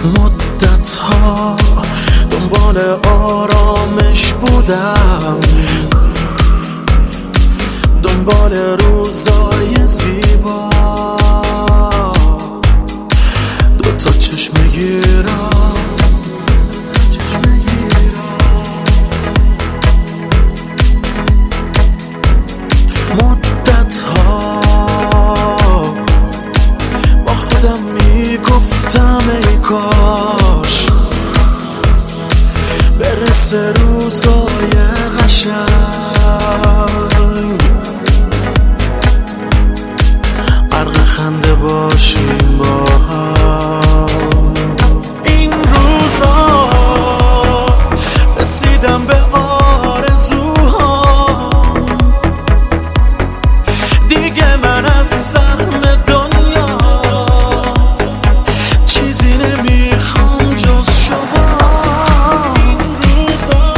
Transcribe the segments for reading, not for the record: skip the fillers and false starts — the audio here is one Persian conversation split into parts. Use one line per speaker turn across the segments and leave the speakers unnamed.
مدت ها دنبال آرامش بودم، دنبال روزای زیبا، دوتا چشم گیرم، مدت ها با خودم میگفتم ای کاش برسه روزای قشنگ، غرق خنده باشیم با هم. این روزا رسیدم به آرزوها، دیگه من از سهم دنیا چیزی نمیخوام جز شما. این روزا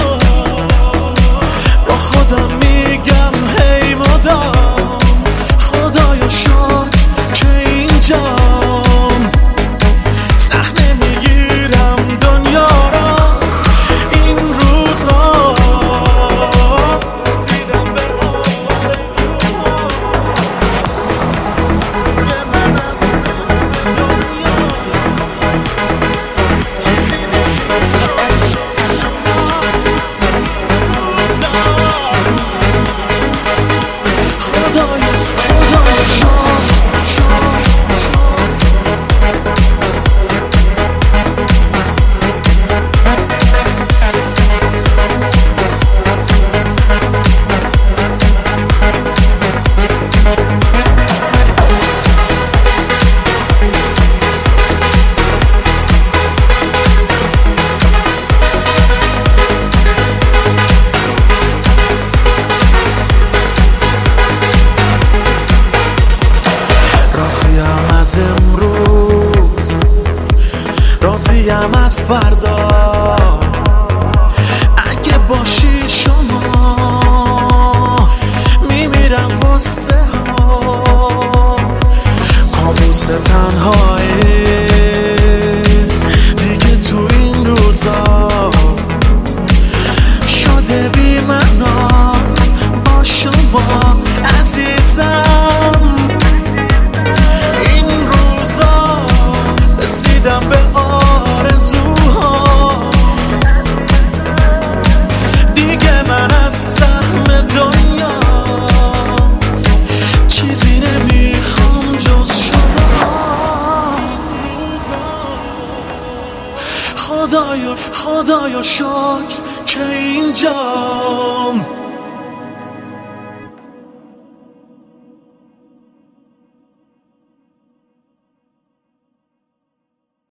با خودم میگم هی مدام خدایا شد که اینجام، سخت نمیگیرم دنیا را. این روزا رسیدم به آرزوها، دیگه من از سهم دنیا چیزی نمیخوام جز شما. خدایا شد از امروز، راضیم از فردا، اگه باشی شما میمیرم غصه ها، کابوس تنهایی دیگه تو این روزا شده بی معنا با شما عزیزم. رسیدم به آرزوها، دیگه من از سهم دنیا چیزی نمیخوام جز شما. خدایا شکر که اینجام،